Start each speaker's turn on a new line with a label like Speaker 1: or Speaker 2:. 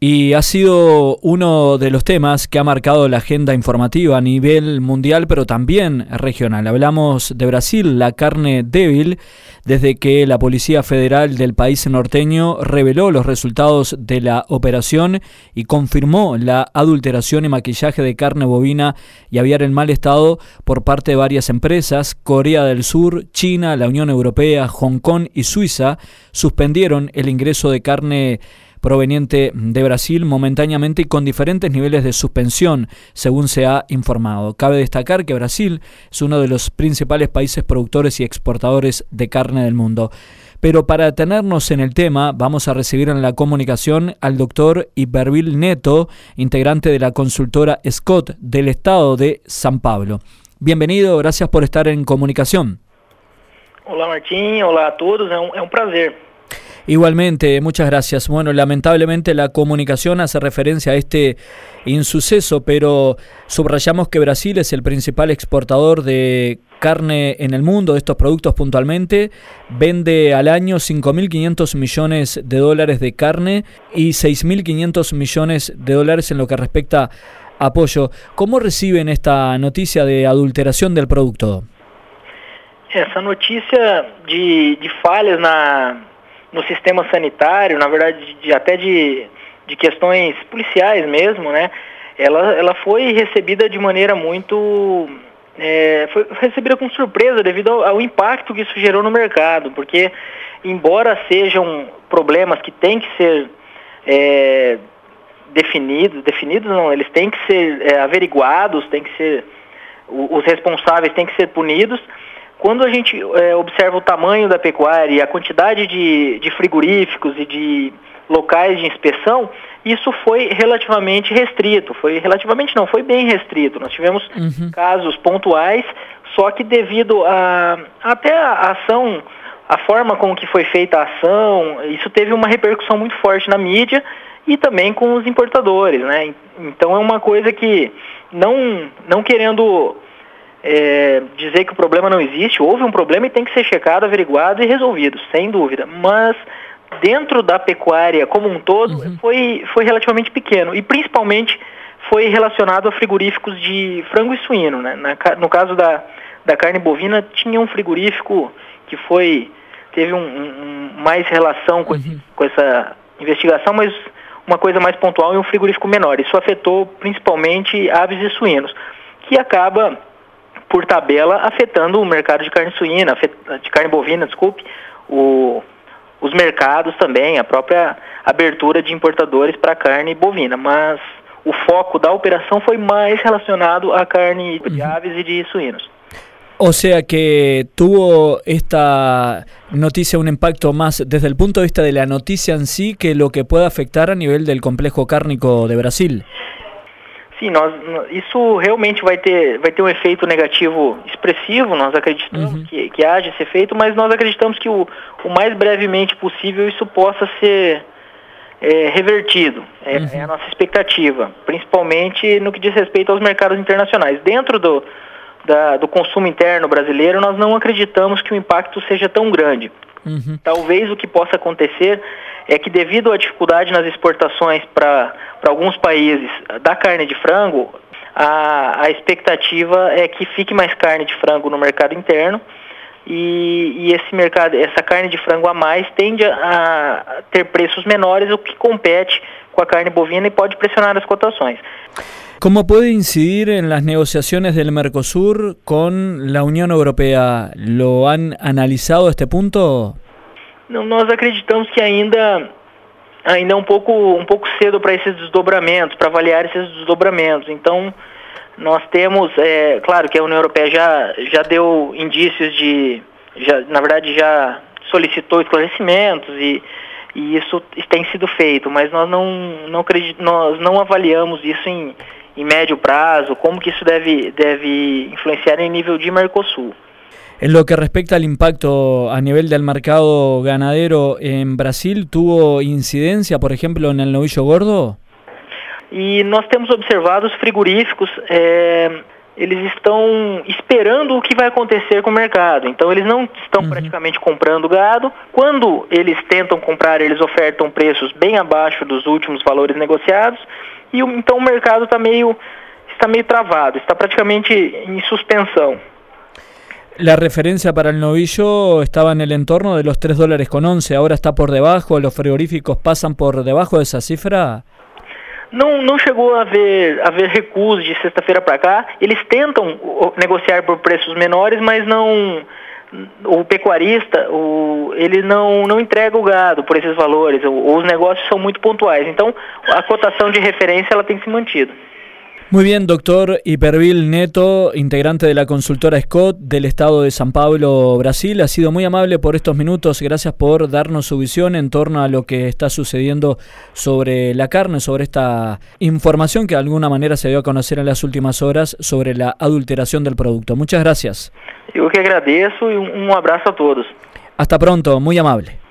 Speaker 1: Y ha sido uno de los temas que ha marcado la agenda informativa a nivel mundial, pero también regional. Hablamos de Brasil, la carne débil, desde que la Policía Federal del país norteño reveló los resultados de la operación y confirmó la adulteración y maquillaje de carne bovina y aviar en mal estado por parte de varias empresas. Corea del Sur, China, la Unión Europea, Hong Kong y Suiza suspendieron el ingreso de carne proveniente de Brasil momentáneamente y con diferentes niveles de suspensión, según se ha informado. Cabe destacar que Brasil es uno de los principales países productores y exportadores de carne del mundo. Pero para detenernos en el tema, vamos a recibir en la comunicación al doctor Iberville Neto, integrante de la consultora Scott del estado de San Pablo. Bienvenido, gracias por estar en comunicación.
Speaker 2: Hola Martín, hola a todos, es un prazer.
Speaker 1: Igualmente, muchas gracias. Bueno, lamentablemente la comunicación hace referencia a este insuceso, pero subrayamos que Brasil es el principal exportador de carne en el mundo, de estos productos puntualmente. Vende al año 5.500 millones de dólares de carne y 6.500 millones de dólares en lo que respecta a apoyo. ¿Cómo reciben esta noticia de adulteración del producto?
Speaker 2: Essa notícia de falhas no sistema sanitário, na verdade até de questões policiais mesmo, né? Ela foi recebida de maneira muito... foi recebida com surpresa devido ao impacto que isso gerou no mercado, porque embora sejam problemas que têm que ser definidos não, eles têm que ser averiguados, os responsáveis têm que ser punidos. Quando a gente observa o tamanho da pecuária e a quantidade de frigoríficos e de locais de inspeção, isso foi relativamente restrito. Foi bem restrito. Nós tivemos casos pontuais, só que devido até a ação, a forma com que foi feita a ação, isso teve uma repercussão muito forte na mídia e também com os importadores, né? Então é uma coisa que, não querendo... dizer que o problema não existe, houve um problema e tem que ser checado, averiguado e resolvido, sem dúvida, mas dentro da pecuária como um todo foi relativamente pequeno e principalmente foi relacionado a frigoríficos de frango e suíno, né? No caso da carne bovina tinha um frigorífico que teve mais relação com essa investigação, mas uma coisa mais pontual e um frigorífico menor. Isso afetou principalmente aves e suínos, que acaba por tabela, afetando o mercado de carne suína, de carne bovina, os mercados também, a própria abertura de importadores para carne bovina, mas o foco da operação foi mais relacionado à carne de aves e de suínos.
Speaker 1: O sea que tuvo esta noticia un impacto más desde el punto de vista de la noticia en sí que lo que pueda afectar a nivel del complejo cárnico de Brasil.
Speaker 2: Sim, isso realmente vai ter um efeito negativo expressivo, nós acreditamos que haja esse efeito, mas nós acreditamos que o mais brevemente possível isso possa ser revertido, é a nossa expectativa, principalmente no que diz respeito aos mercados internacionais. Dentro do consumo interno brasileiro, nós não acreditamos que o impacto seja tão grande. Talvez o que possa acontecer é que devido à dificuldade nas exportações para alguns países da carne de frango, a expectativa é que fique mais carne de frango no mercado interno e essa carne de frango a mais tende a ter preços menores, o que compete com a carne bovina e pode pressionar as cotações.
Speaker 1: ¿Cómo puede incidir en las negociaciones del Mercosur con la Unión Europea? ¿Lo han analizado a este punto?
Speaker 2: Não, nós acreditamos que ainda é um pouco cedo para esses desdobramentos, para avaliar esses desdobramentos. Então, nós temos, claro que a União Europeia já deu indícios na verdade já solicitou esclarecimentos e isso tem sido feito, mas nós não avaliamos isso em médio prazo, como que isso deve influenciar em nível de Mercosul.
Speaker 1: En lo que respecta al impacto a nivel del mercado ganadero en Brasil, ¿tuvo incidencia, por ejemplo, en el novillo gordo?
Speaker 2: E nós temos observado os frigoríficos eles estão esperando o que vai acontecer com o mercado. Então eles não estão praticamente comprando gado. Quando eles tentam comprar, eles ofertam preços bem abaixo dos últimos valores negociados. E então o mercado está meio travado, está praticamente em suspensão.
Speaker 1: La referencia para el novillo estaba en el entorno de los $3.11, ahora está por debajo, los frigoríficos pasan por debajo de esa cifra.
Speaker 2: Não chegou a haver recuos de sexta-feira para cá. Eles tentam negociar por preços menores, mas não, o pecuarista ele não entrega o gado por esses valores. Os negócios são muito pontuais. Então, a cotação de referência ela tem se mantido.
Speaker 1: Muy bien, doctor Iperville Neto, integrante de la consultora Scott del estado de San Pablo, Brasil. Ha sido muy amable por estos minutos. Gracias por darnos su visión en torno a lo que está sucediendo sobre la carne, sobre esta información que de alguna manera se dio a conocer en las últimas horas sobre la adulteración del producto. Muchas gracias.
Speaker 2: Eu que agradeço y un abrazo a todos.
Speaker 1: Hasta pronto, muy amable.